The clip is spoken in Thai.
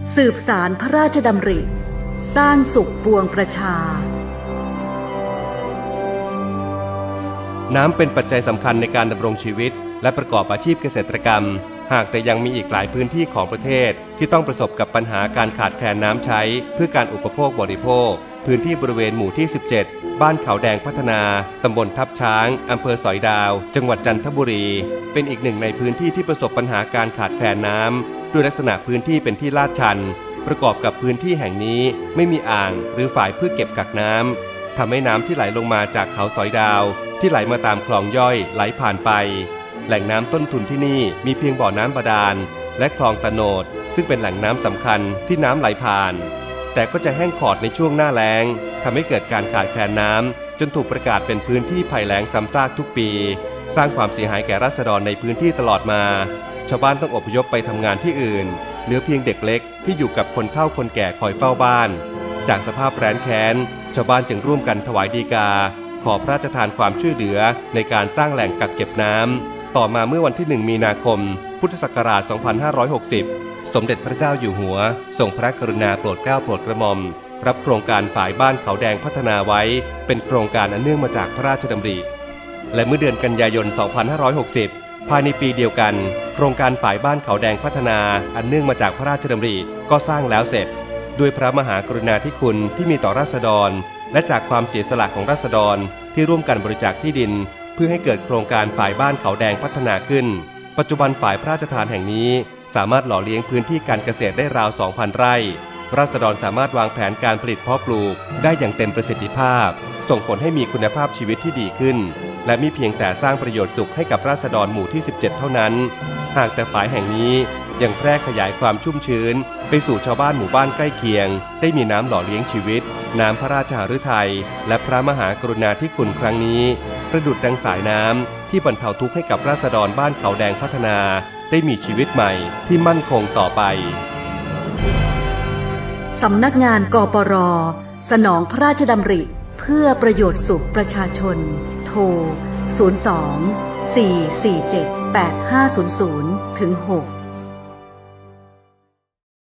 สืบสารพระราชดำริสร้างสุขปวงประชาน้ำเป็นปัจจัยสำคัญในการดำรงชีวิตและประกอบอาชีพเกษตรกรรมหากแต่ยังมีอีกหลายพื้นที่ของประเทศที่ต้องประสบกับปัญหาการขาดแคลนน้ำใช้เพื่อการอุปโภคบริโภคพื้นที่บริเวณหมู่ที่ 17 บ้านเขาแดงพัฒนาตำบลทับช้างอำเภอสอยดาวจังหวัดจันทบุรีเป็นอีกหนึ่งในพื้นที่ที่ประสบปัญหาการขาดแคลนน้ำด้วยลักษณะพื้นที่เป็นที่ลาดชันประกอบกับพื้นที่แห่งนี้ไม่มีอ่างหรือฝายเพื่อเก็บกักน้ำทำให้น้ำที่ไหลลงมาจากเขาสอยดาวที่ไหลมาตามคลองย่อยไหลผ่านไปแหล่งน้ำต้นทุนที่นี่มีเพียงบ่อน้ำบาดาลและคลองตะโนดซึ่งเป็นแหล่งน้ำสำคัญที่น้ำไหลผ่านแต่ก็จะแห้งขอดในช่วงหน้าแล้งทำให้เกิดการขาดแคลนน้ำจนถูกประกาศเป็นพื้นที่ภัยแล้งซ้ำซากทุกปีสร้างความเสียหายแก่ราษฎรในพื้นที่ตลอดมาชาวบ้านต้องอพยพไปทำงานที่อื่นเหลือเพียงเด็กเล็กที่อยู่กับคนเฒ่าคนแก่คอยเฝ้าบ้านจากสภาพแร้นแค้นชาวบ้านจึงร่วมกันถวายฎีกาขอพระราชทานความช่วยเหลือในการสร้างแหล่งกักเก็บน้ำต่อมาเมื่อวันที่ 1 มีนาคม พุทธศักราช 2560 สมเด็จพระเจ้าอยู่หัวทรงพระกรุณาโปรดเกล้าโปรดกระหม่อมรับโครงการฝ่ายบ้านเขาแดงพัฒนาไว้เป็นโครงการอันเนื่องมาจากพระราชดำริและเมื่อเดือนกันยายน 2560 ภายในปีเดียวกันโครงการฝ่ายบ้านเขาแดงพัฒนาอันเนื่องมาจากพระราชดำริก็สร้างแล้วเสร็จด้วยพระมหากรุณาธิคุณที่มีต่อราษฎรและจากความเสียสละของราษฎรที่ร่วมกันบริจาคที่ดินเพื่อให้เกิดโครงการฝ่ายบ้านเขาแดงพัฒนาขึ้นปัจจุบันฝ่ายพระราชทานแห่งนี้สามารถหล่อเลี้ยงพื้นที่การเกษตรได้ราว 2,000 ไร่ราษฎรสามารถวางแผนการผลิตเพาะปลูกได้อย่างเต็มประสิทธิภาพส่งผลให้มีคุณภาพชีวิตที่ดีขึ้นและไม่เพียงแต่สร้างประโยชน์สุขให้กับราษฎรหมู่ที่ 17 เท่านั้นหากแต่ฝ่ายแห่งนี้ยังแพร่ขยายความชุ่มชื้นไปสู่ชาวบ้านหมู่บ้านใกล้เคียงได้มีน้ำหล่อเลี้ยงชีวิตน้ำพระราชหฤทัยและพระมหากรุณาธิคุณครั้งนี้ประดุจดังสายน้ำที่บรรเทาทุกข์ให้กับราษฎรบ้านเขาแดงพัฒนาได้มีชีวิตใหม่ที่มั่นคงต่อไปสำนักงานกปร.สนองพระราชดำริเพื่อประโยชน์สุขประชาชนโทร 02 447 8500 ถึง 6